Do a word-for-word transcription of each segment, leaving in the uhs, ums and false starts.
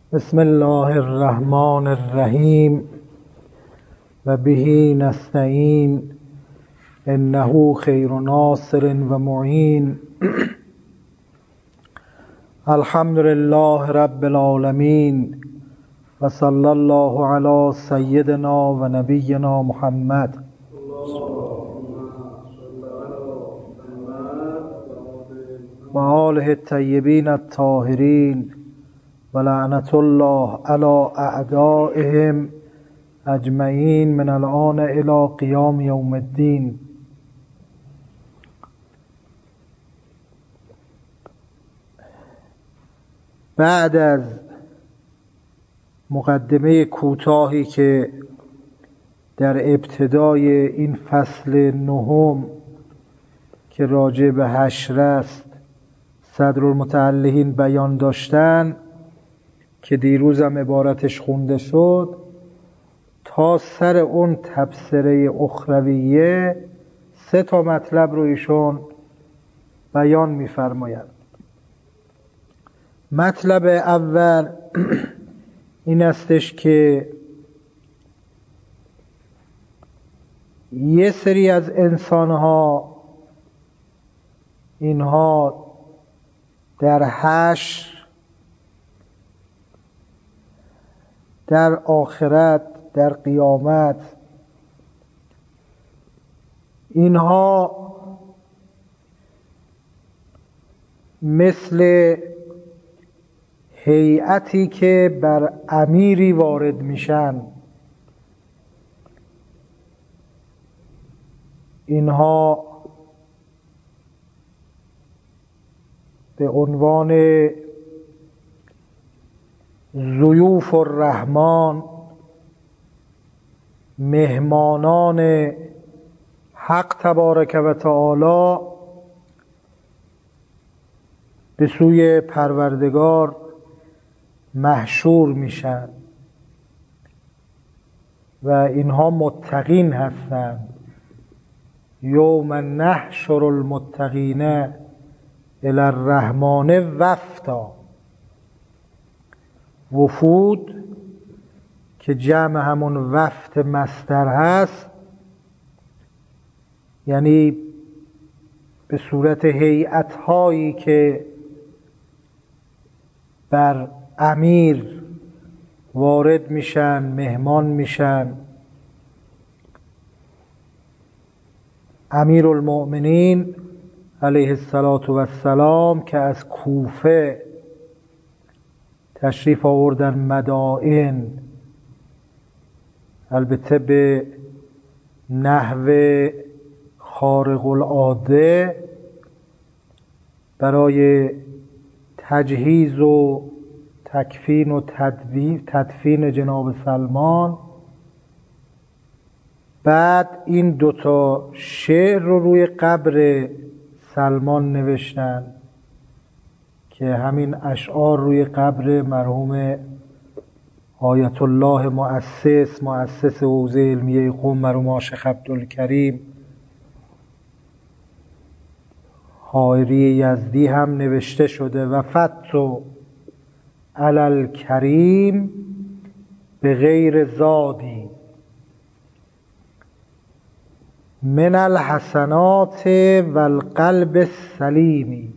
بسم الله الرحمن الرحیم و به نستعین انه خیر ناصر و معین. الحمد لله رب العالمین و صلی الله علی سیدنا و نبینا محمد و آله الطیبین الطاهرین و لعنت الله علی اعدائهم اجمعین من الآن الی قیام یوم الدین. بعد از مقدمه کوتاهی که در ابتدای این فصل نهم که راجع به حشر است صدرالمتعلقین بیان داشتن که دیروزم عبارتش خونده شد، تا سر اون تبصره اخرویه سه تا مطلب رو ایشون بیان می‌فرمایند. مطلب اول این استش که یه سری از انسان‌ها اینها در حشر، در آخرت، در قیامت، اینها مثل هیئتی که بر امیری وارد میشن، اینها به عنوان ضیوف الرحمن، مهمانان حق تبارک و تعالی، به سوی پروردگار محشور میشن و اینها متقین هستند. یوم نحشر المتقین الی الرحمن وفدا. وفود که جمع همون وفد مصدر هست، یعنی به صورت هیئت هایی که بر امیر وارد میشن، مهمان میشن. امیر المؤمنین علیه السلام که از کوفه تشریف آوردن مدائن، البته به نحو خارق العاده، برای تجهیز و تکفین و تدفین جناب سلمان. بعد این دوتا شعر رو روی قبر سلمان نوشتن که همین اشعار روی قبر مرحوم آیت الله مؤسس مؤسس حوزه علمیه قم، مرحوم شیخ عبدالکریم حائری یزدی هم نوشته شده. و فتو علی الکریم به غیر زادی من الحسنات و القلب السلیمی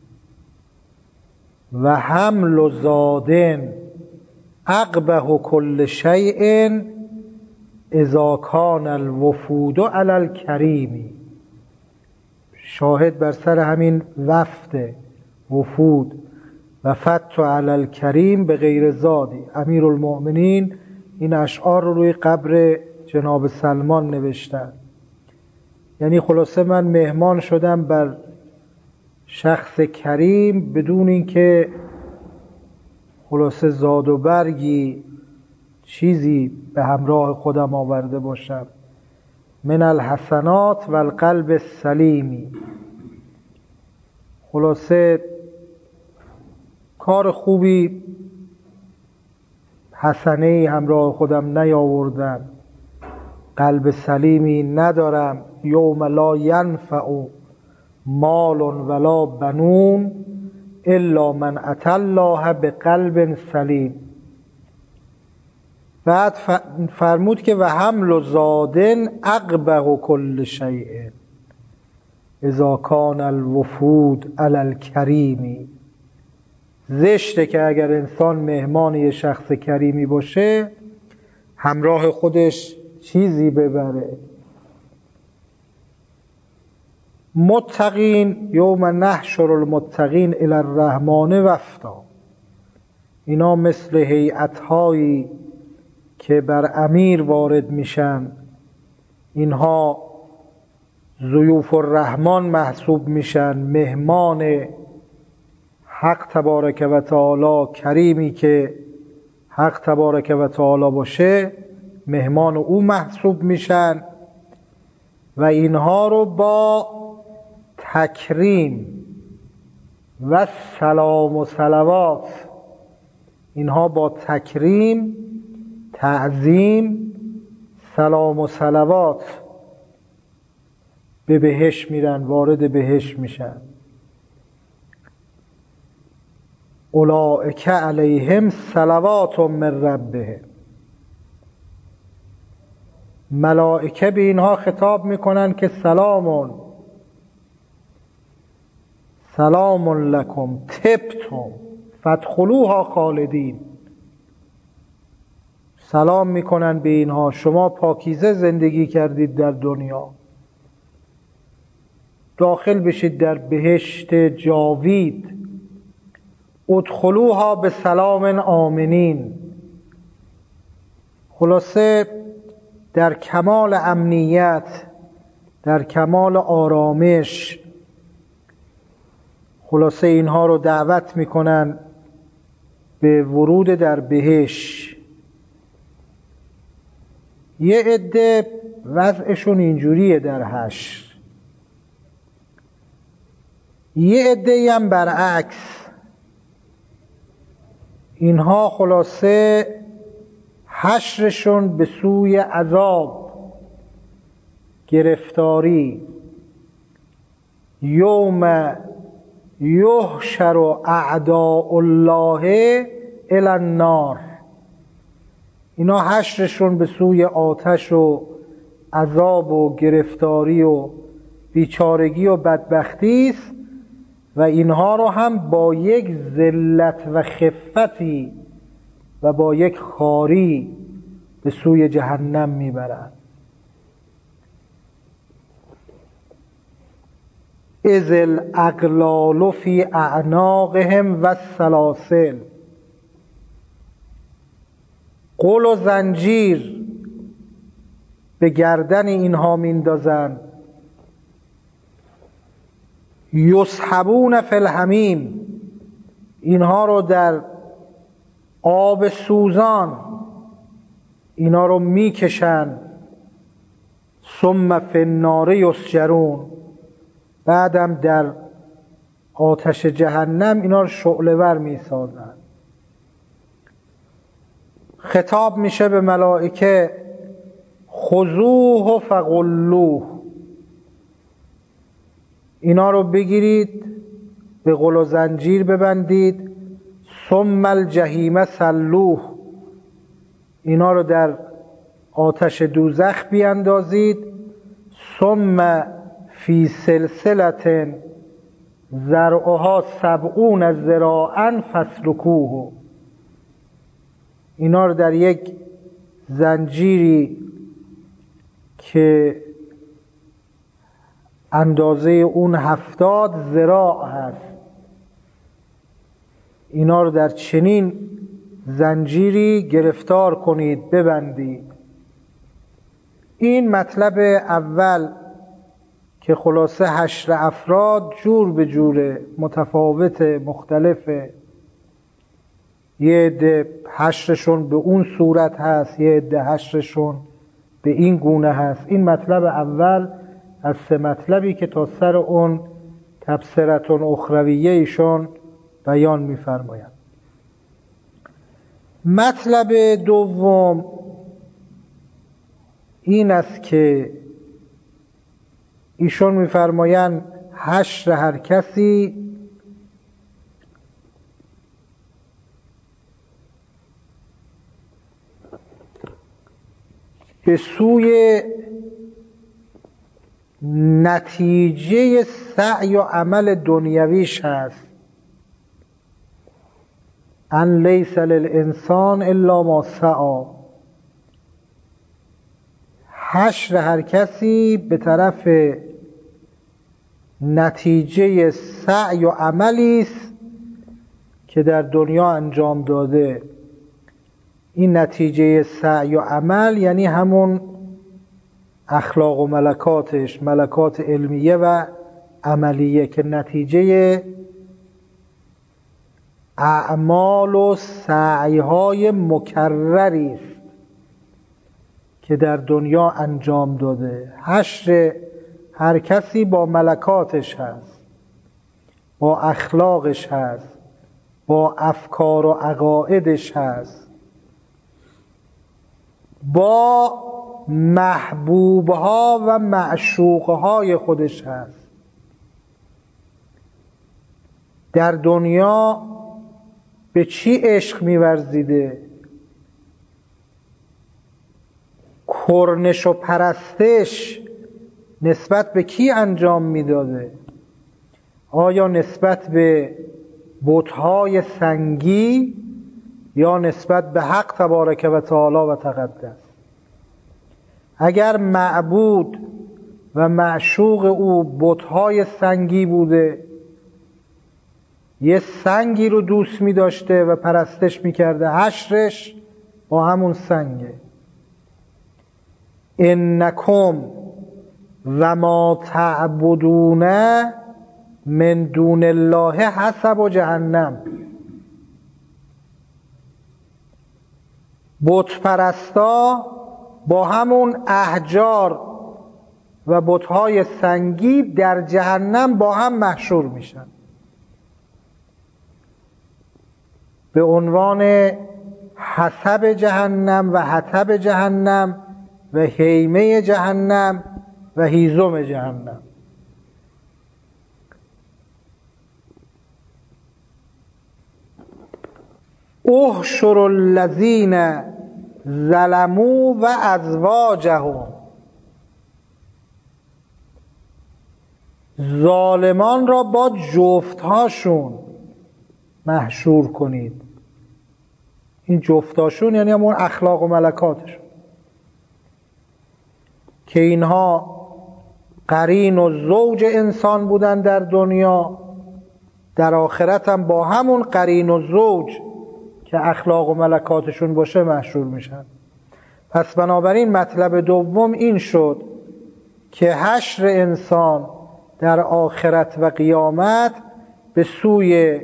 و حمل و زادن اقبح کل شیء اذا کان الوفود علی الکریم. شاهد بر سر همین وفد وفود و فتو علی الکریم به غیر زادی. امیر المؤمنین این اشعار رو روی قبر جناب سلمان نوشتن، یعنی خلاصه من مهمان شدم بر شخص کریم بدون اینکه خلاصه زاد و برگی چیزی به همراه خودم آورده باشم. من الحسنات و القلب السلیمی، خلاصه کار خوبی، حسنه‌ای همراه خودم نیاوردم، قلب سلیمی ندارم. یوم لا ینفع مال ولا بنون الا من اتى الله بقلب سلیم. بعد فرمود که و حمل و زادن اقبح کل شیء اذا کان الوفود علی الکریم. زشته که اگر انسان مهمان یه شخص کریمی باشه همراه خودش چیزی ببره. متقین یوم نحشر المتقین الی الرحمن وفدا. اینا مثل هیئت‌هایی که بر امیر وارد میشن، اینها ضیوف الرحمن محسوب میشن، مهمان حق تبارک و تعالی، کریمی که حق تبارک و تعالی باشه مهمان او محسوب میشن و اینها رو با تکریم و سلام و صلوات، اینها با تکریم، تعظیم، سلام و صلوات به بهشت میرن، وارد بهشت میشن. اولئک علیهم صلوات من ربهم. ملائکه به اینها خطاب میکنن که سلامون سلام لکم طبتم فادخلوها خالدین. سلام میکنن به اینها، شما پاکیزه زندگی کردید در دنیا، داخل بشید در بهشت جاوید. ادخلوها به سلام آمنین. خلاصه در کمال امنیت، در کمال آرامش، خلاصه اینها رو دعوت میکنن به ورود در بهشت. یه عده وضعشون اینجوریه در حشر، یه عده هم برعکس. اینها خلاصه حشرشون به سوی عذاب، گرفتاری. یوم یحشر اعداء الله الی النار. اینا حشرشون به سوی آتش و عذاب و گرفتاری و بیچارگی و بدبختی است و اینها رو هم با یک ذلت و خفتی و با یک خواری به سوی جهنم میبرند. اذ الاغلال فی اعناقهم و السلاسل. قل و زنجیر به گردن اینها میندازن. یسحبون فی الحمیم. اینها رو در آب سوزان اینا رو میکشن. ثم فی النار یسجرون. بعدم در آتش جهنم اینا رو شعله ور میسازن. خطاب میشه به ملائکه خذوه فغلوه. اینا رو بگیرید، به غل و زنجیر ببندید. ثم الجحیم صلوه. اینا رو در آتش دوزخ بیاندازید. ثم فی سلسلة ذرعها سبعون ذراعا فاسلکوه. اینا رو در یک زنجیری که اندازه اون هفتاد ذراع هست، اینا رو در چنین زنجیری گرفتار کنید، ببندید. این مطلب اول که خلاصه حشر افراد جور به جوره، متفاوت، مختلفه. یه عده حشرشون به اون صورت هست، یه عده حشرشون به این گونه هست. این مطلب اول از سه مطلبی که تا سر اون تبصرتون اخرویه ایشون بیان می‌فرمایند. مطلب دوم این است که ایشون می‌فرمایند حشر هر کسی به سوی نتیجه سعی و عمل دنیویش هست. ان لیس للانسان الا ما سعی. حشر هر کسی به طرف نتیجه سعی و عملی است که در دنیا انجام داده. این نتیجه سعی و عمل یعنی همون اخلاق و ملکاتش، ملکات علمیه و عملیه که نتیجه اعمال و سعیهای مکرری است که در دنیا انجام داده. حشر هر کسی با ملکاتش هست، با اخلاقش هست، با افکار و عقایدش هست، با محبوبها و معشوقهای خودش هست. در دنیا به چی عشق می‌ورزیده؟ کرنش و پرستش نسبت به کی انجام میداده؟ آیا نسبت به بت‌های سنگی یا نسبت به حق تبارک و تعالی و تقدس؟ اگر معبود و معشوق او بت‌های سنگی بوده، یه سنگی رو دوست می داشته و پرستش می کرده، حشرش با همون سنگه. انکم و ما تعبدون من دون الله حسب جهنم. بت پرستا با همون احجار و بت‌های سنگی در جهنم با هم محشور میشن به عنوان حسب جهنم و حطب جهنم و هیمه جهنم و هیزم جهنم. احشر الذین ظلموا و ازواجهم. ظالمان را با جفتهاشون محشور کنید. این جفتاشون یعنی همون اخلاق و ملکاتشون که اینها قرین و زوج انسان بودن در دنیا، در آخرت هم با همون قرین و زوج که اخلاق و ملکاتشون باشه محشور میشن. پس بنابراین مطلب دوم این شد که حشر انسان در آخرت و قیامت به سوی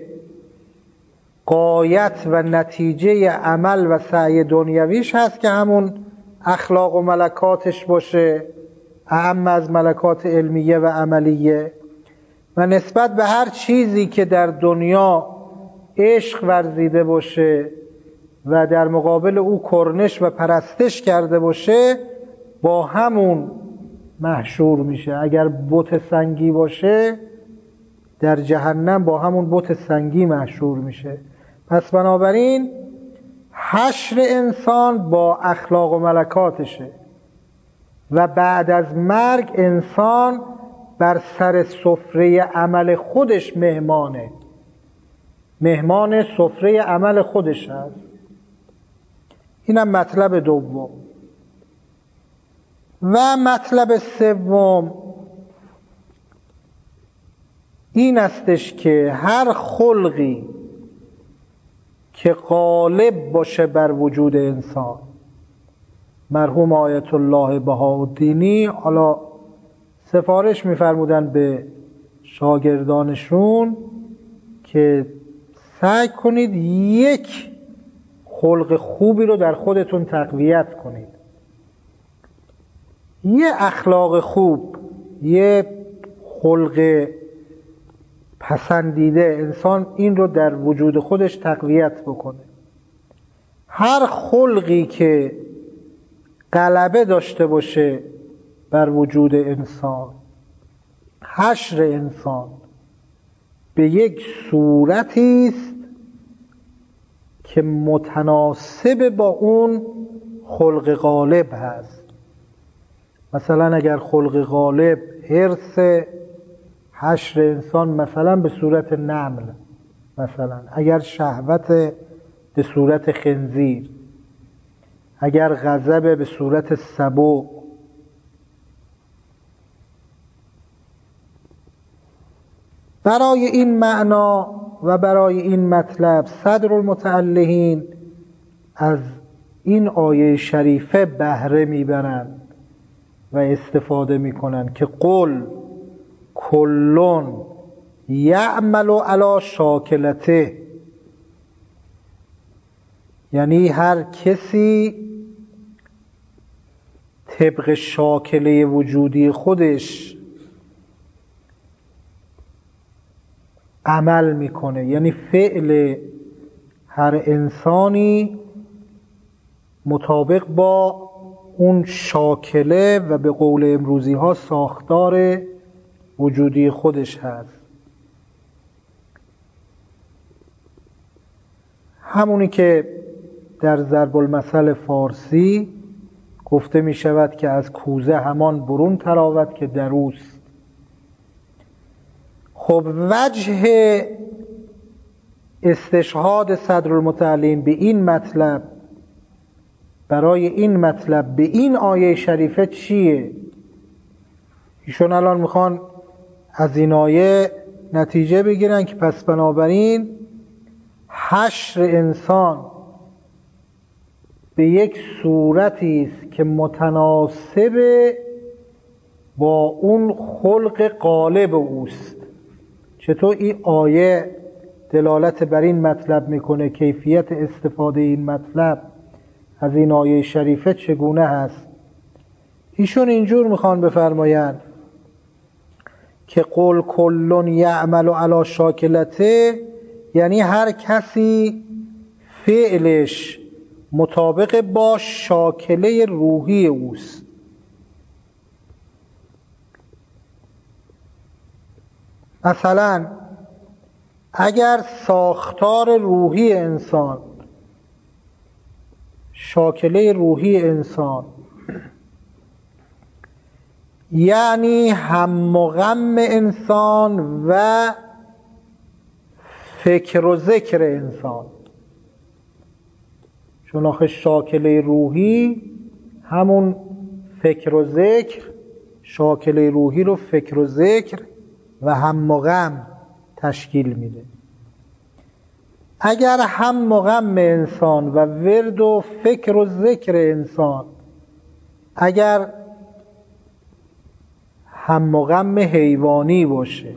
غایت و نتیجه عمل و سعی دنیویش هست که همون اخلاق و ملکاتش باشه، اهم از ملکات علمیه و عملیه، و نسبت به هر چیزی که در دنیا عشق ورزیده باشه و در مقابل او کرنش و پرستش کرده باشه با همون محشور میشه. اگر بت سنگی باشه در جهنم با همون بت سنگی محشور میشه. پس بنابراین حشر انسان با اخلاق و ملکاتشه و بعد از مرگ انسان بر سر سفره عمل خودش مهمانه، مهمان سفره عمل خودش هست. اینم مطلب دوم. و مطلب سوم این استش که هر خلقی که غالب باشه بر وجود انسان، مرحوم آیت الله بهاءالدینی حالا سفارش می‌فرمودن به شاگردانشون که سعی کنید یک خلق خوبی رو در خودتون تقویت کنید. یه اخلاق خوب، یه خلق پسندیده، انسان این رو در وجود خودش تقویت بکنه. هر خلقی که غلبه داشته باشه بر وجود انسان، حشر انسان به یک صورتی است که متناسب با اون خلق غالب هست. مثلا اگر خلق غالب حرص حشر انسان مثلا به صورت نمل، مثلا اگر شهوت به صورت خنزیر، اگر غضب به صورت سبع، برای این معنا و برای این مطلب صدر المتعلقین از این آیه شریفه بهره میبرند و استفاده میکنند که قل کلون یعمل علی شاکلته، یعنی هر کسی طبق شاکله وجودی خودش عمل میکنه، یعنی فعل هر انسانی مطابق با اون شاکله و به قول امروزی ها ساختار وجودی خودش هست. همونی که در ضرب المثل فارسی گفته می شود که از کوزه همان برون تراود که در اوست. خب وجه استشهاد صدر المتعلقین به این مطلب، برای این مطلب به این آیه شریفه چیه؟ ایشون الان میخوان از این آیه نتیجه بگیرن که پس بنابراین حشر انسان به یک صورتی است که متناسب با اون خلق غالب اوست. چطور این آیه دلالت بر این مطلب میکنه؟ کیفیت استفاده این مطلب از این آیه شریفه چگونه هست؟ ایشون اینجور میخوان بفرمایند که قل کلون یعمل علی شاکلته، یعنی هر کسی فعلش مطابق با شاکله روحی اوست. مثلا اگر ساختار روحی انسان، شاکله روحی انسان، یعنی هم و غم انسان و فکر و ذکر انسان، چون آخه شاکله روحی همون فکر و ذکر، شاکله روحی رو فکر و ذکر و هم و غم تشکیل میده. اگر هم و غم انسان و ورد و فکر و ذکر انسان، اگر هم و غم حیوانی باشه،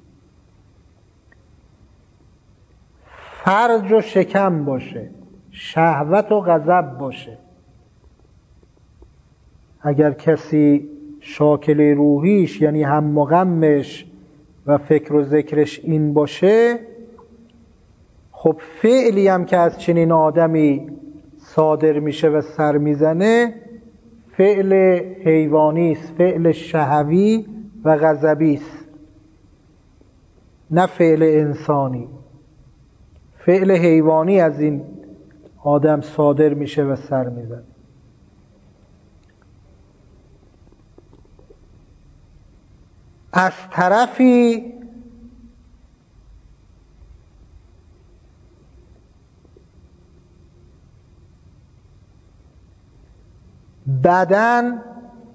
فرج و شکم باشه، شهوت و غضب باشه، اگر کسی شاکله روحیش یعنی هم و غمش و فکر و ذکرش این باشه، خب فعلی هم که از چنین آدمی صادر میشه و سر میزنه فعل حیوانی است، فعل شهوی و غضبی است، نه فعل انسانی. فعل حیوانی از این آدم صادر میشه و سر میزنه. از طرفی بدن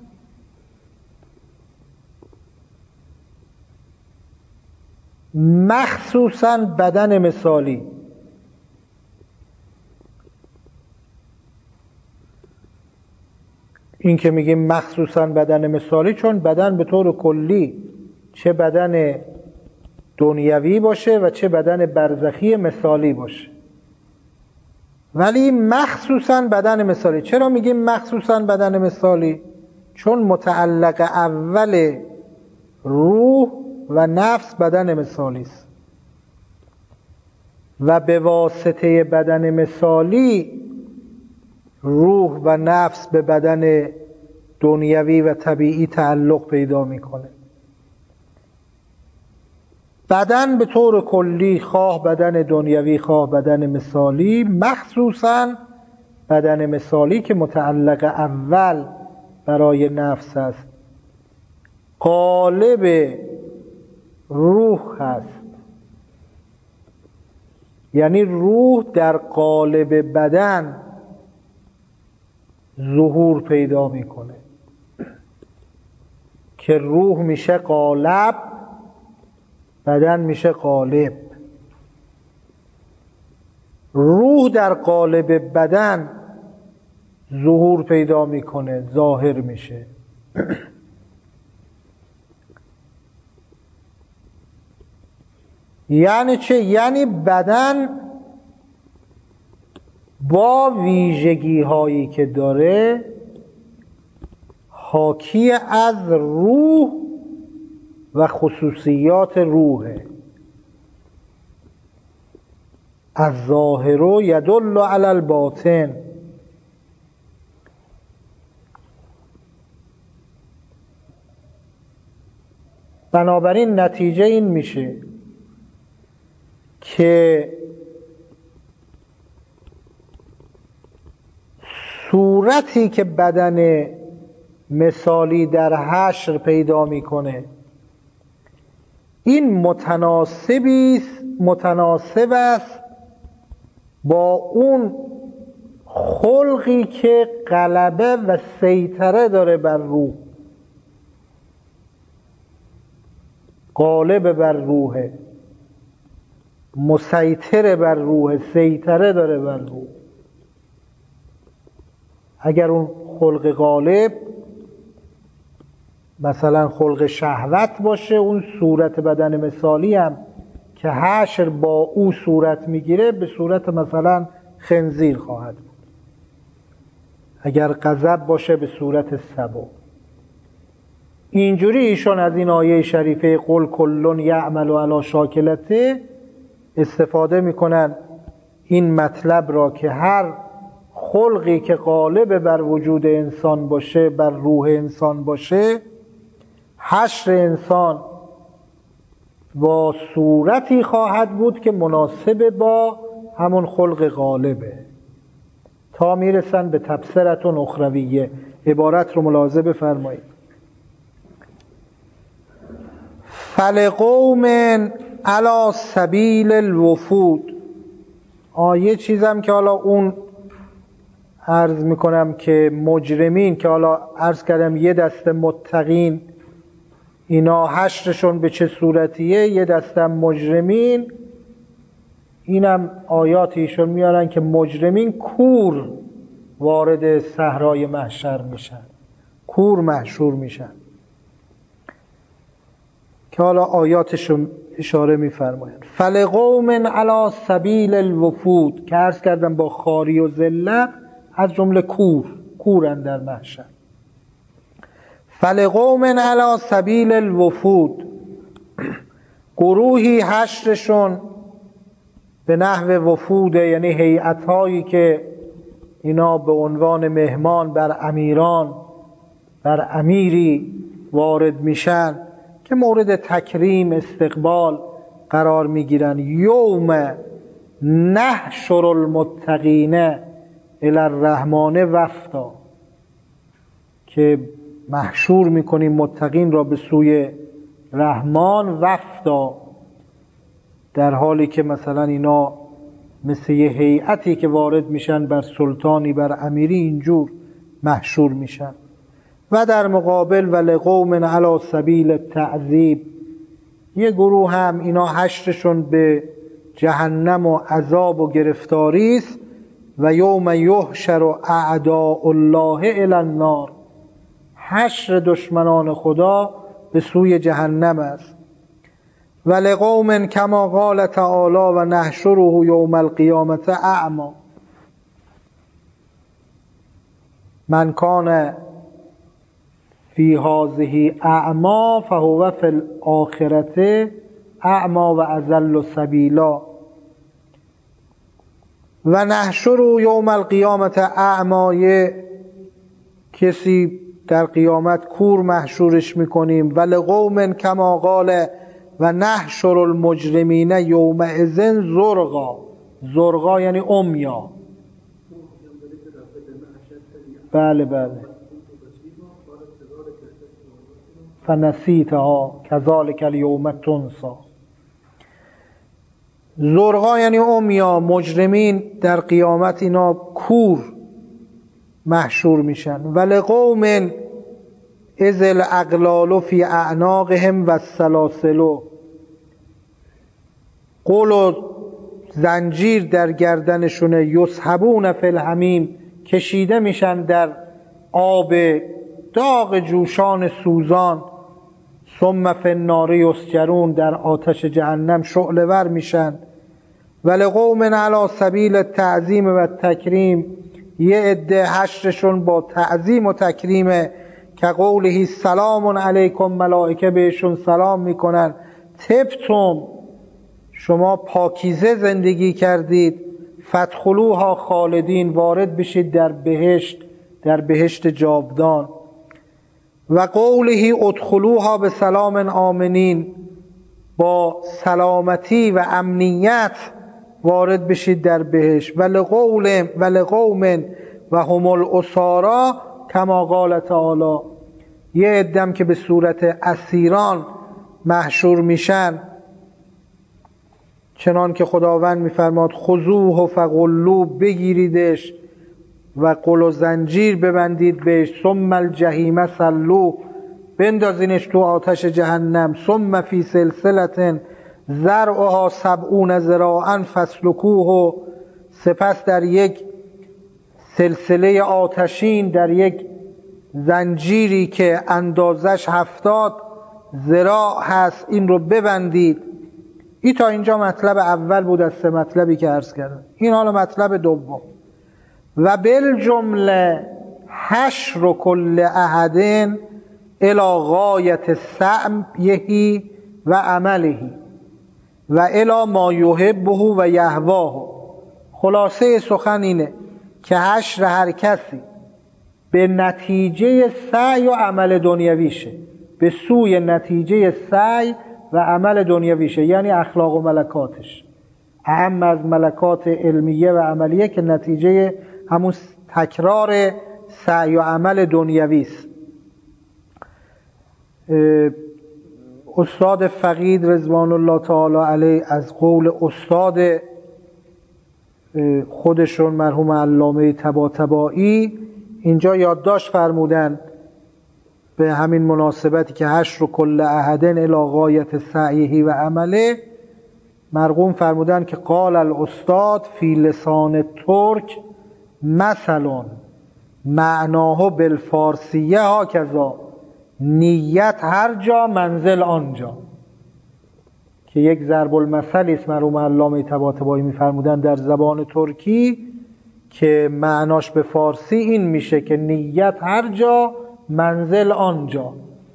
مخصوصاً بدن مثالی، این که میگیم مخصوصاً بدن مثالی چون بدن به طور کلی چه بدن دنیوی باشه و چه بدن برزخی مثالی باشه، ولی مخصوصاً بدن مثالی. چرا میگیم مخصوصاً بدن مثالی؟ چون متعلق اول روح و نفس بدن مثالی است و به واسطه بدن مثالی روح و نفس به بدن دنیوی و طبیعی تعلق پیدا میکنه. بدن به طور کلی، خواه بدن دنیوی خواه بدن مثالی، مخصوصاً بدن مثالی که متعلق اول برای نفس است، قالب روح هست. یعنی روح در قالب بدن ظهور پیدا میکنه که روح میشه قالب، بدن میشه قالب. روح در قالب بدن ظهور پیدا میکنه، ظاهر میشه. یعنی چه؟ یعنی بدن با ویژگی هایی که داره حاکی از روح و خصوصیات روحه. الظاهر یدل علی الباطن. بنابراین نتیجه این میشه که صورتی که بدن مثالی در حشر پیدا میکنه این متناسبی متناسب است با اون خلقی که غلبه و سیطره داره بر روح، غالب بر روحه، مسیطر بر روح، سیطره داره بر روح. اگر اون خلق غالب مثلا خلق شهوت باشه، اون صورت بدن مثالی هم که حشر با او صورت میگیره به صورت مثلا خنزیر خواهد بود. اگر غضب باشه به صورت سبع. اینجوری ایشون از این آیه شریفه قل کل یعمل علی شاکلته استفاده میکنن این مطلب را که هر خلقی که غالب بر وجود انسان باشه، بر روح انسان باشه، حشر انسان با صورتی خواهد بود که مناسب با همون خلق غالبه، تا میرسن به تبصرتون اخرویه. عبارت رو ملاحظه بفرمایید. فلقوم علی سبیل الوفود. آیه چیزم که حالا اون عرض میکنم که مجرمین، که حالا عرض کردم یه دسته متقین اینا حشرشون به چه صورتیه، یه دسته مجرمین، اینم آیات ایشون میارن که مجرمین کور وارد صحرای محشر میشن، کور محشور میشن، که حالا آیاتشون اشاره میفرمایند. فلقوم علی سبیل الوفود که عرض کردم با خاری و ذله از جمله کور، کورن در محشر. فلقوم علی سبیل الوفود، گروهی حشرشون به نحو وفوده، یعنی هیئت‌هایی که اینا به عنوان مهمان بر امیران، بر امیری وارد میشن که مورد تکریم استقبال قرار میگیرن. یوم نحشر المتقین الی الرحمن وفدا، که محشور میکنیم متقین را به سوی رحمان وفدا، در حالی که مثلا اینا مثل یه هیئتی که وارد میشن بر سلطانی، بر امیری، اینجور محشور میشن. و در مقابل ولقوم علی سبیل التعذیب، یه گروه هم اینا حشرشون به جهنم و عذاب و گرفتاری است. و یوم یحشر اعداء الله الی النار، حشر دشمنان خدا به سوی جهنم است. ولقوم کما قال تعالی و نحشره یوم القیامة اعما، من کان فی هذه اعما فهو فی الاخرة اعما و اضل سبیلا. و نحشره یوم القیامة اعما، کسی در قیامت کور محشورش میکنیم. ولقوم کما قال و نحشر المجرمین یومئذ زرقا، زرقا یعنی عمیا. بله بله فنسیتها کذالک الیوم تنسی. زرقا یعنی عمیا، مجرمین در قیامت اینا کور محشور میشن. ولقوم اذ الاغلال فی اعناقهم و السلاسل، قل و زنجیر در گردنشونه، یسحبون فی الحمیم، کشیده میشن در آب داغ جوشان سوزان، ثم فی النار یسجرون، در آتش جهنم شعله ور میشن. ولقوم علی سبیل التعظیم و التکریم، یه عده حشرشون با تعظیم و تکریمه، که قوله سلام علیکم، ملائکه بهشون سلام میکنن، طبتم، شما پاکیزه زندگی کردید، فادخلوها خالدین، وارد بشید در بهشت، در بهشت جاودان. و قوله ادخلوها به سلام آمنین، با سلامتی و امنیت وارد بشید در بهشت. ولقوم ولقوم و هم الاسارا کما قال تعالی، یه عدم که به صورت اسیران محشور میشن، چنان که خداوند میفرماد خذوه فغلوه، بگیریدش و قل و زنجیر ببندید بهش، ثم الجحیم صلوه، بندازینش تو آتش جهنم، ثم فی سلسلة ذرعها سبعون ذراعا فاسلکوه، سپس در یک سلسله آتشین، در یک زنجیری که اندازش هفتاد ذراع هست، این رو ببندید. این تا اینجا مطلب اول بود از سه مطلبی که عرض کردم. این حالا مطلب دوم. و بالجمله حشر کل احد الی غایت سعیه و عمله و الی ما یحبه و یهواه. خلاصه سخن اینه که حشر هر کسی به نتیجه سعی و عمل دنیویشه، به سوی نتیجه سعی و عمل دنیویشه، یعنی اخلاق و ملکاتش، اهم از ملکات علمیه و عملیه که نتیجه همون تکرار سعی و عمل دنیویست. استاد فقید رضوان الله تعالی علیه از قول استاد خودشون مرحوم علامه طباطبایی اینجا یادداشت فرمودن به همین مناسبتی که حشر کل احد الی غایت سعیه و عمله. مرحوم فرمودن که قال الاستاد فی لسان ترک مثلا معناه بالفارسیه هاکذا، نیت هر جا منزل آنجا، که یک ضرب المثلی است مرحوم علامه طباطبایی میفرمودن در زبان ترکی که معناش به فارسی این میشه که نیت هر جا منزل آنجا.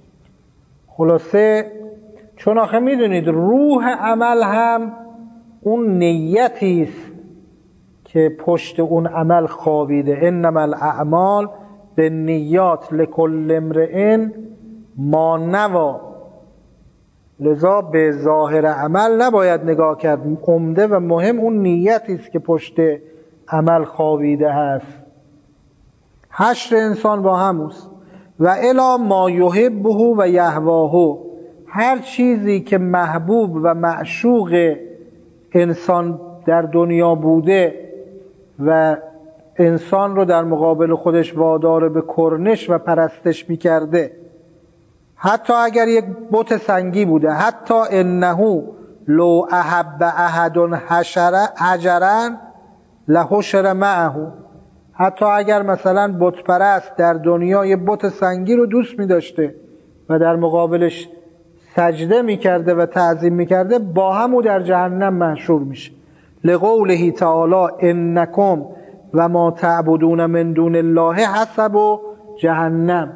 خلاصه چون آخه میدونید روح عمل هم اون نیتی است که پشت اون عمل خوابیده، انما الاعمال بالنیات لکل امرئ ما نوی. لذا به ظاهر عمل نباید نگاه کرد، عمده و مهم اون نیتی است که پشت عمل خوابیده هست. حشر انسان با هموست. و الی ما یحبه و یهواه، هر چیزی که محبوب و معشوق انسان در دنیا بوده و انسان رو در مقابل خودش وادار به کرنش و پرستش می‌کرده، حتی اگر یک بت سنگی بوده، حتی انه لو احب احد حجرا لحشر معه، حتی اگر مثلا بت پرست در دنیا یک بت سنگی رو دوست می داشته و در مقابلش سجده می کرده و تعظیم می کرده، با همو در جهنم محشور میشه. لقوله تعالی انکم و ما تعبدون من دون الله حسب جهنم.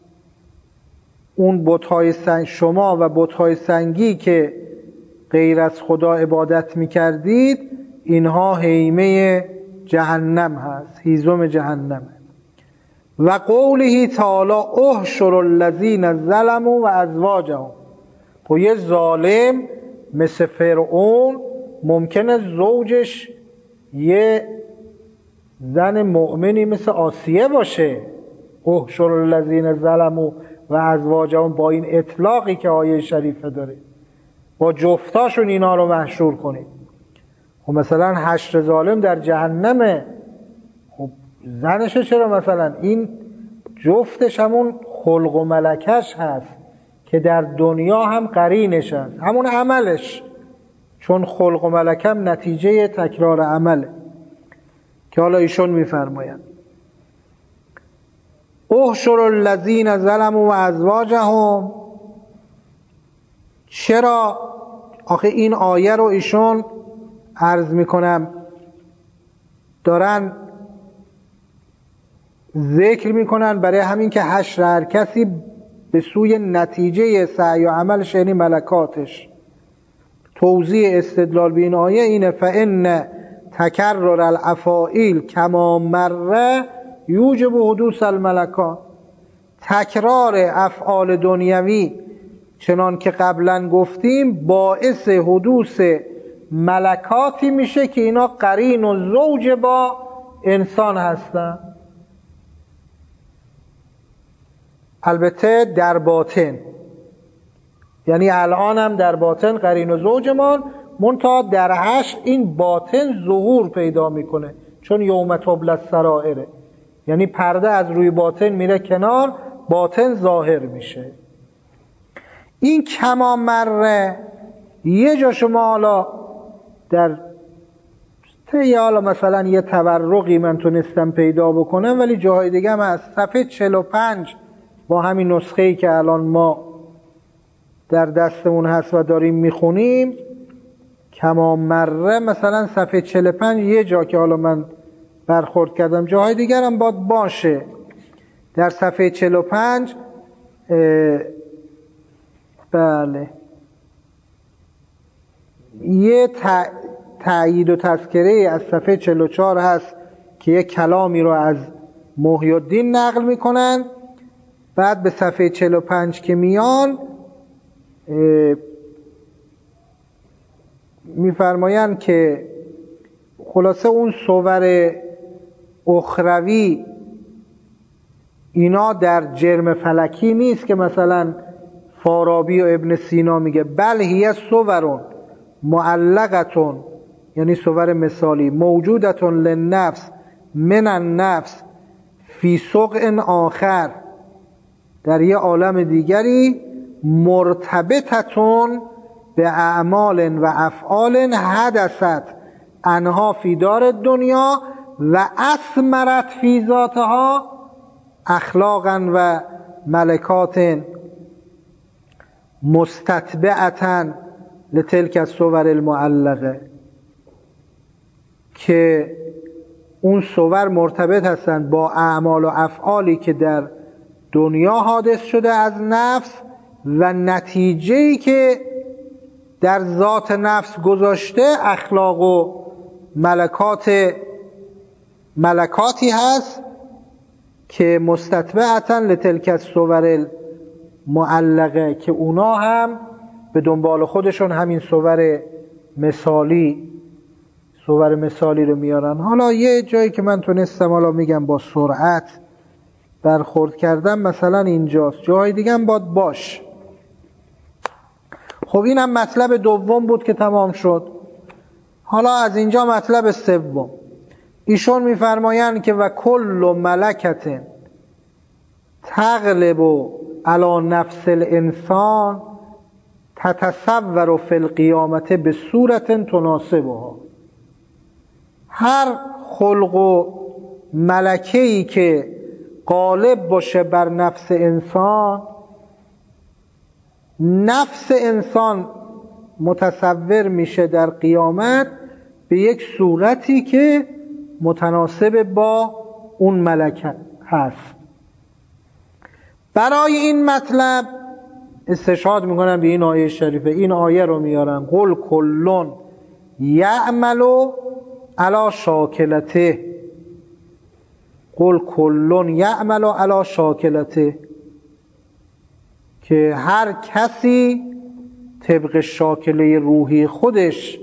اون بت‌های سنگ، شما و بت‌های سنگی که غیر از خدا عبادت می‌کردید، اینها هیمه جهنم هست، هیزم جهنم. و قوله تعالی احشر الذین ظلموا و ازواجهم. و یه ظالم مثل فرعون ممکنه زوجش یه زن مؤمنی مثل آسیه باشه. احشر الذین ظلموا و ازواجهم با این اطلاقی که آیه شریفه داره، با جفتاشون اینا رو محشور کنید. خب مثلا حشر ظالم در جهنمه، خب زنشه چرا مثلا؟ این جفتش همون خلق و ملکش هست که در دنیا هم قرینش هست، همون عملش، چون خلق و ملکم نتیجه تکرار عمله. که حالا ایشون میفرمایند احشر الذین ظلموا و ازواجهم. چرا آخه این آیه رو ایشون عرض میکنم دارن ذکر میکنن برای همین که حشر هر کسی به سوی نتیجه سعی و عملش، یعنی ملکاتش. توضیح استدلال به این آیه اینه فإن تکرر الافاعیل کما مره یوجب حدوث الملکات. تکرار افعال دنیوی چنان که قبلا گفتیم باعث حدوث ملکاتی میشه که اینا قرین و زوج با انسان هستن. البته در باطن، یعنی الان هم در باطن قرین و زوجمان، منتها در حشر این باطن ظهور پیدا میکنه، چون یوم تبلی السرائر، یعنی پرده از روی باطن میره کنار، باطن ظاهر میشه. این کما مره یه جا شما حالا در طی حالا مثلا یه تورقی من تونستم پیدا بکنم، ولی جاهای دیگه هم از صفحه چهل و پنج با همین نسخه‌ای که الان ما در دستمون هست و داریم میخونیم، کما مره مثلا صفحه چهل و پنج یه جا که حالا من برخورد کردم، جاهای دیگر هم باید باشه. در صفحه چهل و پنج بله یه تأیید و تذکره از صفحه چهل و چهار هست که یه کلامی رو از محی الدین نقل میکنن. بعد به صفحه چهل و پنج که میان میفرمایند که خلاصه اون صور اخروی اینا در جرم فلکی نیست که مثلا فارابی و ابن سینا میگه، بل هی صورون معلقتون، یعنی صور مثالی، موجودتون للنفس من النفس فی سقع آخر، در یه عالم دیگری، مرتبطتون به اعمال و افعال حدثت انها فی دار دنیا و اثمرت فی ذاتها اخلاقا و ملکات مستتبعتا لتلک الصور المعلقه، که اون صور مرتبط هستند با اعمال و افعالی که در دنیا حادث شده از نفس و نتیجه‌ای که در ذات نفس گذاشته اخلاق و ملکات ملکاتی هست که مستتبعتا لتلک الصور المعلقه، که اونا هم به دنبال خودشون همین صور مثالی صور مثالی رو میارن. حالا یه جایی که من تونستم حالا میگم با سرعت برخورد کردم مثلا اینجاست، جای دیگه هم باید باش. خب اینم مطلب دوم بود که تمام شد. حالا از اینجا مطلب سوم، ایشون میفرمایند که و کل ملکت تغلب علی نفس الانسان تتصور فی القیامت به صورت تناسبها. هر خلق و ملکه‌ای که غالب باشه بر نفس انسان، نفس انسان متصور میشه در قیامت به یک صورتی که متناسب با اون ملکه هست. برای این مطلب استشهاد میکنم به این آیه شریفه. این آیه رو میارن قل کلون یعمل علی شاکلته، قل کلون یعمل علی شاکلته، که هر کسی طبق شاکله روحی خودش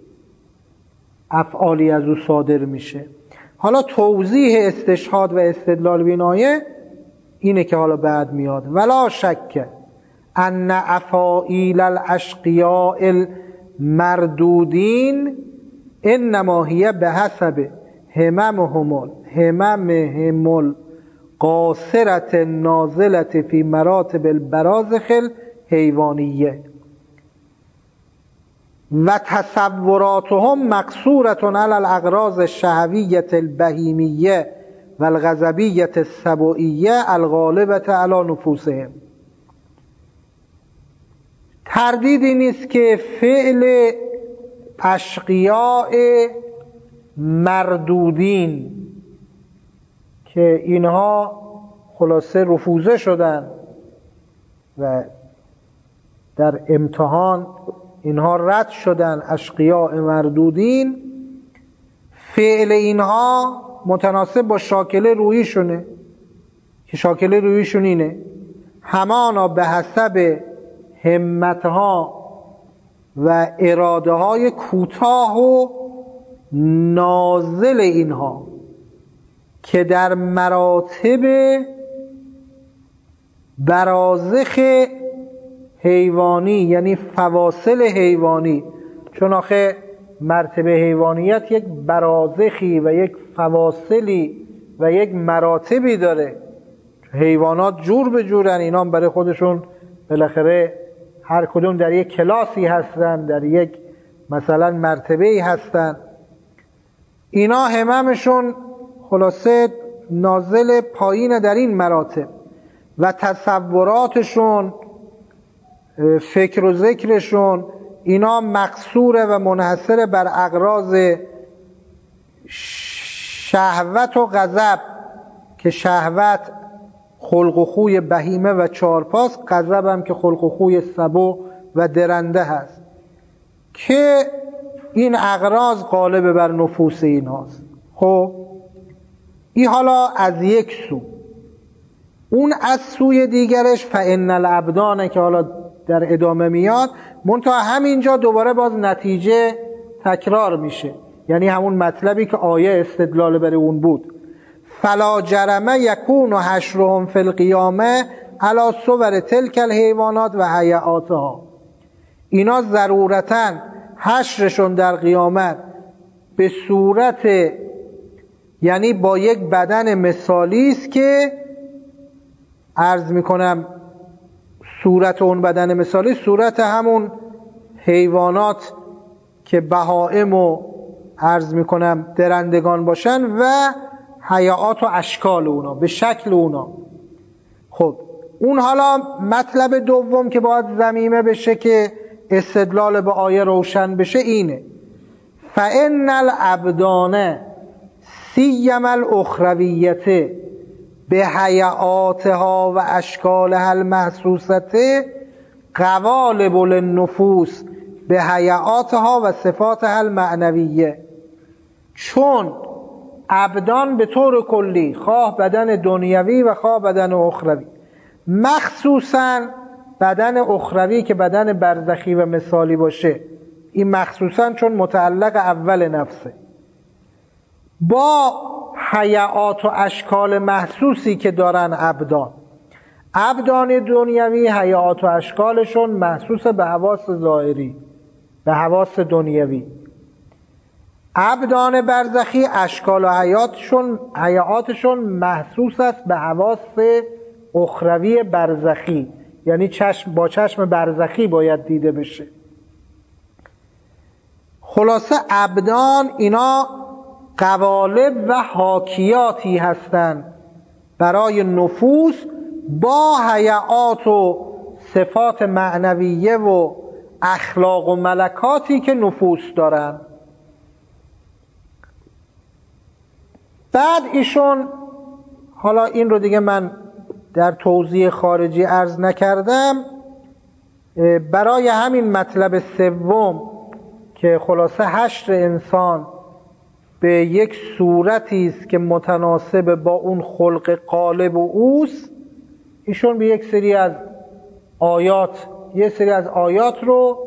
افعالی از او صادر میشه. حالا توضیح استشهاد و استدلال به این آیه اینه که حالا بعد میاد. ولا شک ان افاعیل الاشقیاء المردودین انما هی بحسب هممهم هممهم القاصرة النازلة فی مراتب البرازخ الحیوانیه و تصوراتهم مقصورة علی الاغراض الشهویة البهیمیه و الغضبیة السبوعیه الغالبة علی نفوسهم. تردیدی نیست که فعل اشقیاء مردودین که اینها خلاصه رفوزه شدن و در امتحان اینها رد شدن، اشقیاء مردودین، فعل اینها متناسب با شاکله رویشونه که شاکله رویشون اینه همانا به حسب همتها و اراده های کوتاه و نازل اینها که در مراتب برازخ حیوانی یعنی فواصل حیوانی، چون آخه مرتبه حیوانیت یک برازخی و یک فواصلی و یک مراتبی داره. حیوانات جور به جورن، اینا برای خودشون بالاخره هر کدوم در یک کلاسی هستن، در یک مثلا مرتبه‌ای هستن. اینا هممشون خلاصه نازل پایین در این مراتب و تصوراتشون، فکر و ذکرشون، اینا مقصوره و منحصر بر اغراض شهوت و غضب که شهوت خلق و خوی بهیمه و چارپاست، غضب هم که خلق و خوی سبو و درنده هست، که این اغراض غالب بر نفوس این هاست. خب این حالا از یک سو. اون از سوی دیگرش فإن الابدان که حالا در ادامه میاد، منتها همینجا دوباره باز نتیجه تکرار میشه، یعنی همون مطلبی که آیه استدلال بر اون بود. فلا جرمه یکون حشرهم فی القیامه علی صور تلک الحیوانات و هیئاتها. اینا ضرورتاً حشرشون در قیامت به صورت، یعنی با یک بدن مثالی است که عرض میکنم صورت اون بدن مثالی صورت همون حیوانات که بهائم و عرض میکنم درندگان باشن و هیئات و اشکال اونا به شکل اونا. خب اون حالا مطلب دوم که باید ضمیمه بشه که استدلال به آیه روشن بشه اینه: فإن الابدان سیم الاخرویت به هیئاتها و اشکالها المحسوسه غوالب للنفوس به هیئاتها و صفاتها المعنویه. چون ابدان به طور کلی، خواه بدن دنیوی و خواه بدن اخروی، مخصوصا بدن اخروی که بدن برزخی و مثالی باشه، این مخصوصا چون متعلق اول نفسه، با هیئات و اشکال محسوسی که دارن ابدان. ابدان دنیوی هیئات و اشکالشون محسوس به حواس ظاهری، به حواس دنیوی. ابدان برزخی اشکال و هیئاتشون هیئاتشون محسوس است به حواس اخروی برزخی، یعنی چشم با چشم برزخی باید دیده بشه. خلاصه ابدان اینا قوالب و حاکیاتی هستند برای نفوس با هیئات و صفات معنویه و اخلاق و ملکاتی که نفوس دارن. بعد ایشون، حالا این رو دیگه من در توضیح خارجی عرض نکردم، برای همین مطلب سوم که خلاصه حشر انسان به یک صورتی است که متناسب با اون خلق قالب و اوست، ایشون به یک سری از آیات یک سری از آیات رو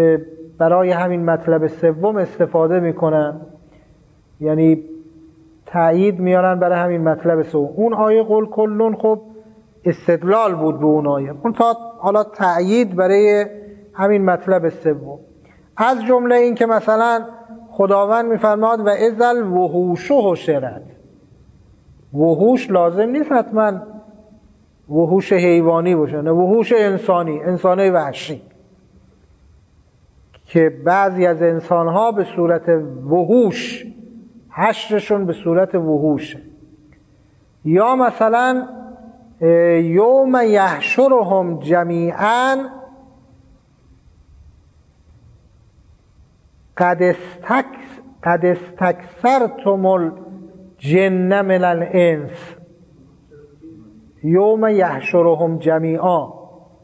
برای همین مطلب سوم استفاده میکنن. یعنی تأیید میارن برای همین مطلب سوم. اون آیه قل کلون خب استدلال بود به اون آیه، اون تا حالا تأیید برای همین مطلب سوم. از جمله این که مثلا خداوند میفرماد و اذل وحوش حشرت. وحوش لازم نیست حتما وحوش حیوانی باشه، نه وحوش انسانی، انسانای وحشی، که بعضی از انسانها به صورت وحوش، حشرشون به صورت وحوشه. یا مثلا یوم یحشرهم جمیعا قد استکس قد استکثرتم الجن من الانس. یوم یحشرهم جمیعا،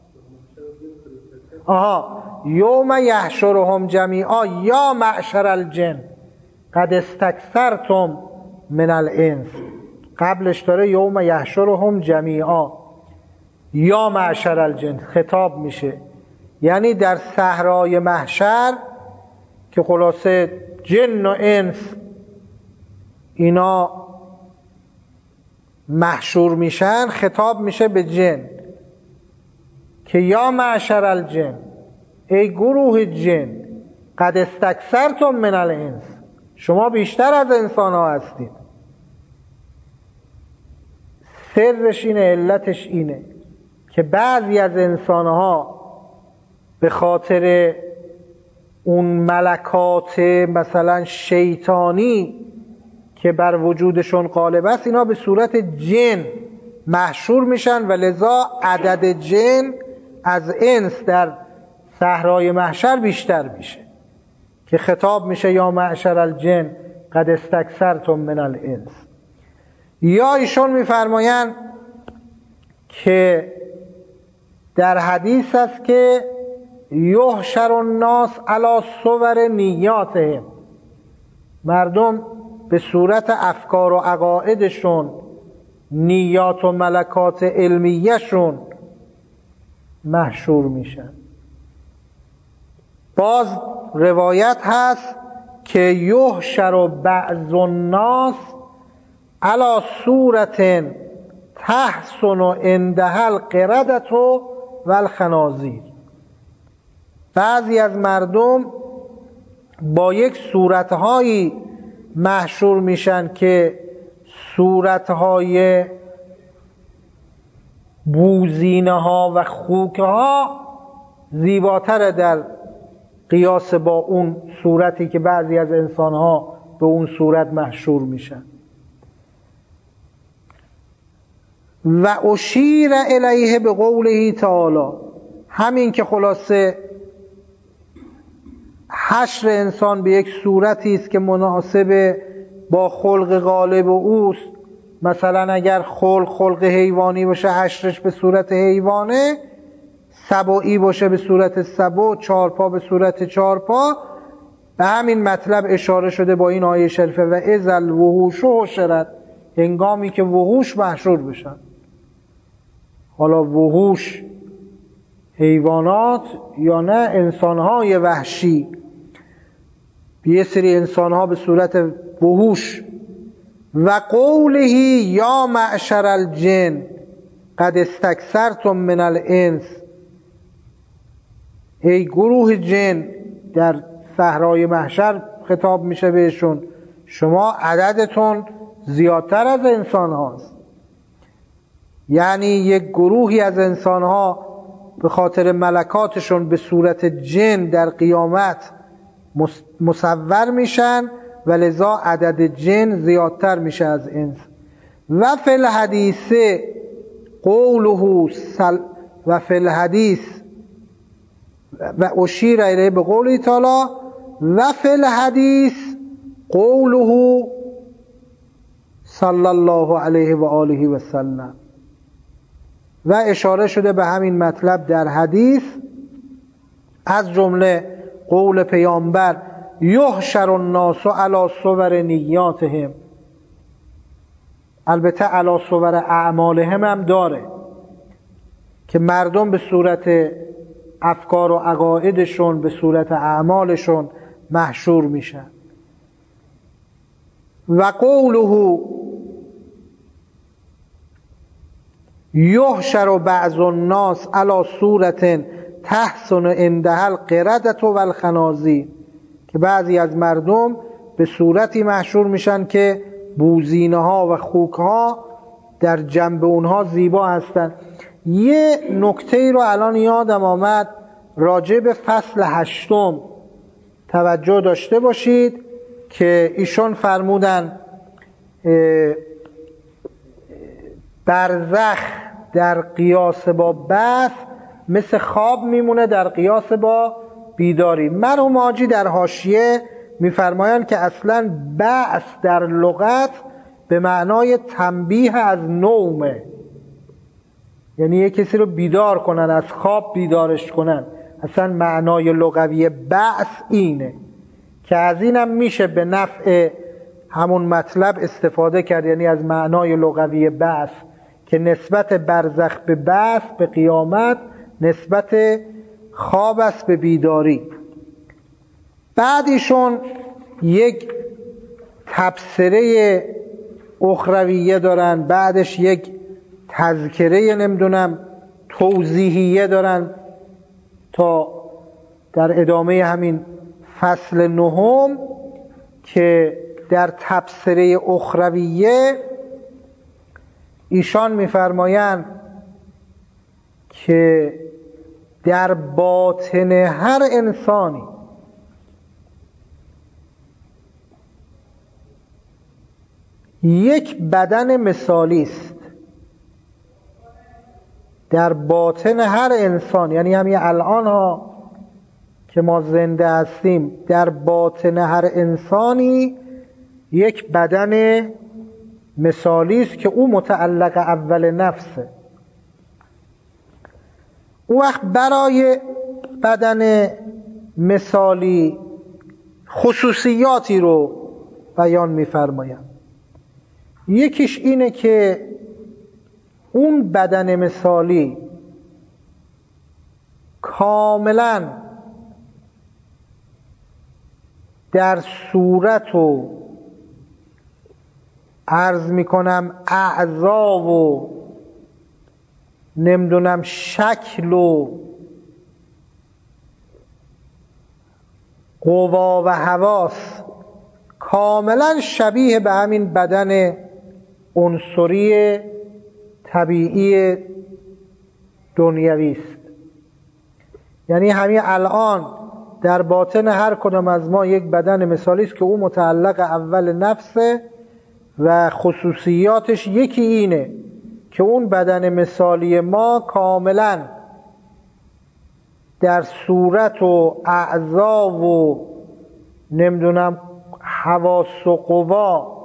آها یوم یحشرهم جمیعا یا معشر الجن قد استکثرتم من الانس. قبلش داره یوم یحشرهم جمیعا یا معشر الجن، خطاب میشه، یعنی در صحرای محشر که خلاصه جن و انس اینا محشور میشن، خطاب میشه به جن که یا معشر الجن، ای گروه جن، قد استکثرتم من الانس، شما بیشتر از انسان ها هستید. سرش اینه، علتش اینه که بعضی از انسان ها به خاطر اون ملکات مثلا شیطانی که بر وجودشون غالب است، اینا به صورت جن محشور میشن و لذا عدد جن از انس در صحرای محشر بیشتر میشه که خطاب میشه یا معشر الجن قد استکثرتم من الانس. یا ایشون میفرمایند که در حدیث است که یحشر الناس علی صور نیاتهم، مردم به صورت افکار و عقایدشون، نیات و ملکات علمیهشون محشور میشن. باز روایت هست که یحشر بعض الناس علی صورت تحسن عندها القردة و الخنازیر. بعضی از مردم با یک صورتهایی محشور میشن که صورتهای بوزینه ها و خوکه ها زیباتر در قیاس با اون صورتی که بعضی از انسان ها به اون صورت محشور میشن. و اشیر الیه به قوله تعالی، همین که خلاصه حشر انسان به یک صورتی است که مناسب با خلق غالب اوست. مثلا اگر خلق خلق حیوانی باشه، حشرش به صورت حیوانه، سبعی باشه به صورت سبع، چارپا به صورت چارپا. به همین مطلب اشاره شده با این آیه شریفه و اذل وحوش حشرت، هنگامی که وحوش محشور بشن. حالا وحوش حیوانات یا نه انسانهای وحشی، یه سری انسانها به صورت وحوش. و قوله یا معشر الجن قد استکثرتم من الانس، ای گروه جن، در صحرای محشر خطاب میشه بهشون، شما عددتون زیادتر از انسان هاست. یعنی یک گروهی از انسان ها به خاطر ملکاتشون به صورت جن در قیامت مصور میشن و لذا عدد جن زیادتر میشه از انس. و فی الحدیث قوله سل و فی الحدیث و اشیر الیه به قوله تعالی و فی الحدیث قوله صلی الله علیه و آله و سلم. و اشاره شده به همین مطلب در حدیث، از جمله قول پیامبر یحشر الناس علی صور نیاتهم. البته علی صور اعمالهم هم داره که مردم به صورت افکار و عقایدشون، به صورت اعمالشون محشور میشن. و قوله یحشر بعض الناس علی صورت تحسن عندها القردة و الخنازیر، که بعضی از مردم به صورتی محشور میشن که بوزینه ها و خوک ها در جنب اونها زیبا هستن. یه نکته ای رو الان یادم آمد راجع به فصل هشتم توجه داشته باشید که ایشون فرمودن برزخ در قیاس با بعث مثل خواب میمونه در قیاس با بیداری. مرحوم حاجی در حاشیه میفرمایند که اصلا بعث در لغت به معنای تنبیه از نومه، یعنی یک کسی رو بیدار کنن، از خواب بیدارش کنن. اصلا معنای لغوی بعث اینه که از اینم میشه به نفع همون مطلب استفاده کرد، یعنی از معنای لغوی بعث که نسبت برزخ به بعث به قیامت نسبت خواب است به بیداری. بعد ایشون یک تبصره اخرویه دارن، بعدش یک تذکره نمیدونم توضیحیه دارن تا در ادامه همین فصل نهم که در تبصره اخرویه ایشان میفرمایند که در باطن هر انسانی یک بدن مثالی است. در باطن هر انسان، یعنی همین الان ها که ما زنده هستیم، در باطن هر انسانی یک بدن مثالی است که او متعلق اول نفسه. او وقت برای بدن مثالی خصوصیاتی رو بیان می‌فرمایند. یکیش اینه که اون بدن مثالی کاملا در صورت و عرض میکنم اعضا و نمیدونم شکل و قوا و حواس کاملا شبیه به همین بدن عنصری طبیعی دنیوی است. یعنی همین الان در باطن هر کدام از ما یک بدن مثالی است که او متعلق اول نفسه و خصوصیاتش یکی اینه که اون بدن مثالی ما کاملا در صورت و اعضا و نمیدونم حواس و قوا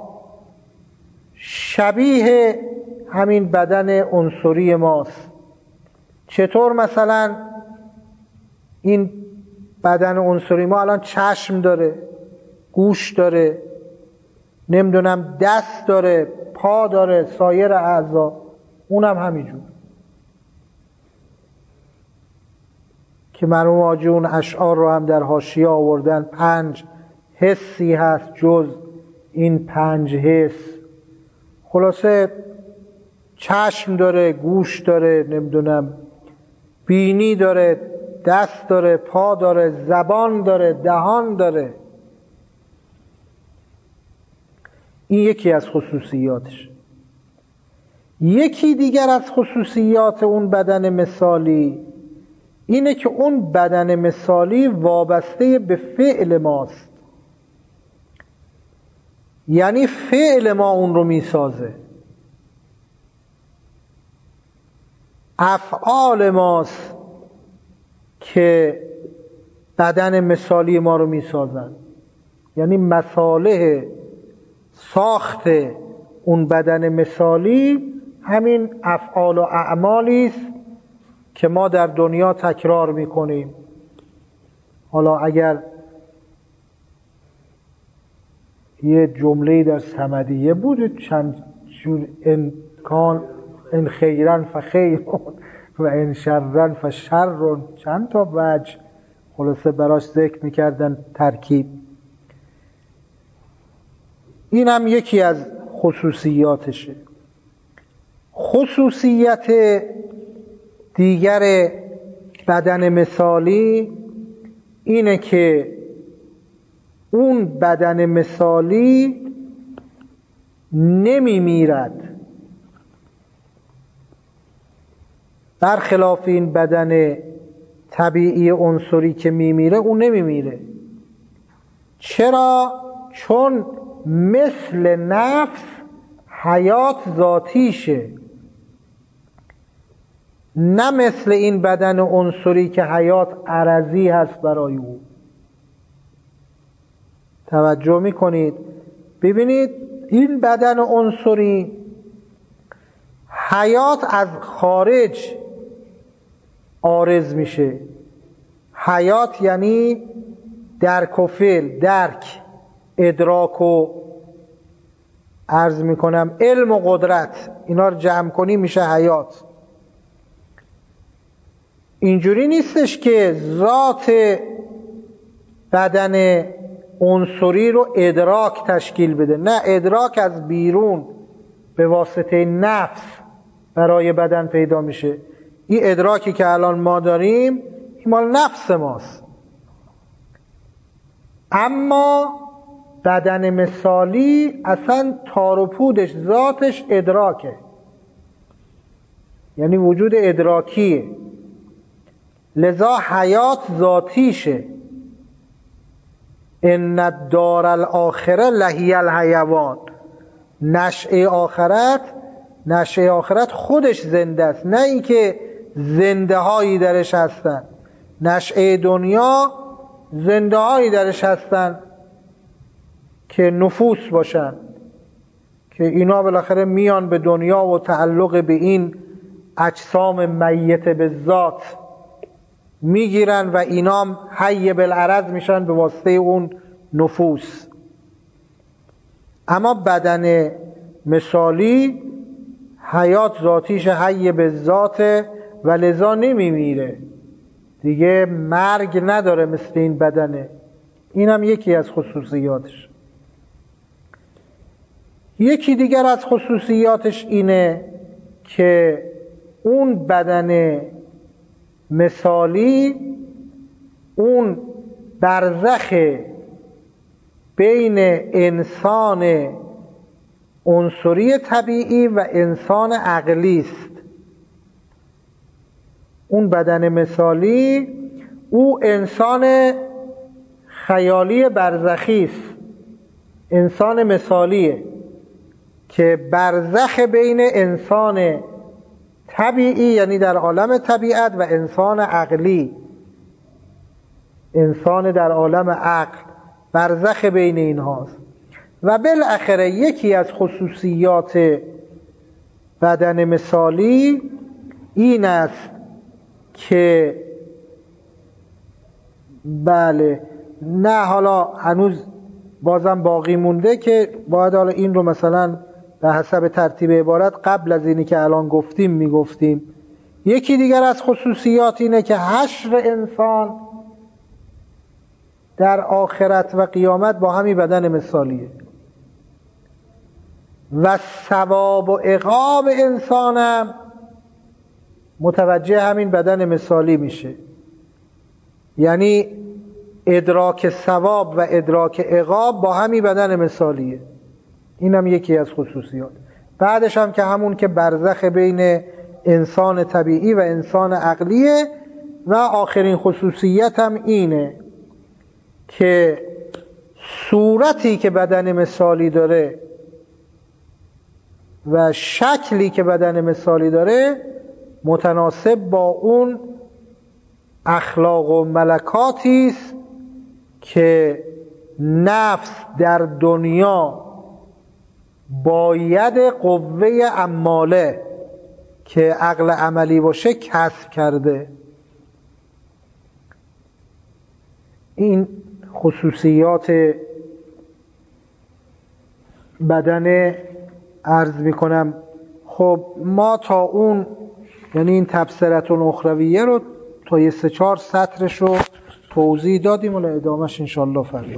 شبیه همین بدن عنصری ماست. چطور مثلا این بدن عنصری ما الان چشم داره، گوش داره، نمیدونم دست داره، پا داره، سایر اعضا، اونم همینجور که مرحوم حاجی اون اشعار رو هم در حاشیه آوردن. پنج حسی هست جز این پنج حس. خلاصه چشم داره، گوش داره، نمیدونم بینی داره، دست داره، پا داره، زبان داره، دهان داره. این یکی از خصوصیاتش. یکی دیگر از خصوصیات اون بدن مثالی اینه که اون بدن مثالی وابسته به فعل ماست، یعنی فعل ما اون رو میسازه، افعال ماست که بدن مثالی ما رو میسازن. یعنی مصالح ساخت اون بدن مثالی همین افعال و اعمالی است که ما در دنیا تکرار میکنیم. حالا اگر یه جمله در صمدیه بود چند جور انکان ان خیرن فخیر و ان شرن فشر، چند تا وجه خلاصه براش ذکر میکردن ترکیب. این هم یکی از خصوصیاتشه. خصوصیت دیگر بدن مثالی اینه که اون بدن مثالی نمی میرد، برخلاف این بدن طبیعی عنصری که می میره، اون نمی میره. چرا؟ چون مثل نفس حیات ذاتیشه، نه مثل این بدن عنصری که حیات عرضی هست برای او. توجه میکنید؟ ببینید این بدن عنصری حیات از خارج عارض میشه. حیات یعنی درک و فعل، درک، ادراک و عرض میکنم علم و قدرت، اینا رو جمع کنی میشه حیات. اینجوری نیستش که ذات بدن عنصری رو ادراک تشکیل بده، نه، ادراک از بیرون به واسطه نفس برای بدن پیدا میشه. این ادراکی که الان ما داریم این مال نفس ماست. اما بدن مثالی اصلا تار و پودش، ذاتش ادراکه، یعنی وجود ادراکیه، لذا حیات ذاتیشه. ان الدار الاخره لهی الحیوان، نشأه آخرت، نشأه آخرت خودش زنده است، نه اینکه زنده هایی درش هستن. نشأه دنیا زنده هایی درش هستن که نفوس باشن، که اینا بالاخره میان به دنیا و تعلق به این اجسام میت به ذات میگیرن و اینام حی بالعرض میشن به واسطه اون نفوس. اما بدن مثالی حیات ذاتیش حی به ذات و لذا نمیمیره دیگه، مرگ نداره مثل این بدنه. اینم یکی از خصوصیاتش. یکی دیگر از خصوصیاتش اینه که اون بدن مثالی اون برزخ بین انسان عنصری طبیعی و انسان عقلی است. اون بدن مثالی او انسان خیالی برزخی است، انسان مثالیه که برزخ بین انسان طبیعی یعنی در عالم طبیعت و انسان عقلی، انسان در عالم عقل، برزخ بین اینهاست. و بالاخره یکی از خصوصیات بدن مثالی این است که بله نه حالا هنوز بازم باقی مونده که باید حالا این رو مثلا به حسب ترتیب عبارت قبل از اینی که الان گفتیم میگفتیم. یکی دیگر از خصوصیات اینه که حشر انسان در آخرت و قیامت با همین بدن مثالیه و ثواب و عقاب انسانم متوجه همین بدن مثالی میشه. یعنی ادراک ثواب و ادراک عقاب با همین بدن مثالیه. اینم یکی از خصوصیات. بعدش هم که همون که برزخ بین انسان طبیعی و انسان عقلیه. و آخرین خصوصیت هم اینه که صورتی که بدن مثالی داره و شکلی که بدن مثالی داره متناسب با اون اخلاق و ملکاتی است که نفس در دنیا باید قوه عماله که عقل عملی باشه کسب کرده. این خصوصیات بدن عرض میکنم. خب ما تا اون یعنی این تبصرة الاخرویه رو تا یه سه چهار سطرش رو توضیح دادیم، ولی ادامهش انشالله فردا.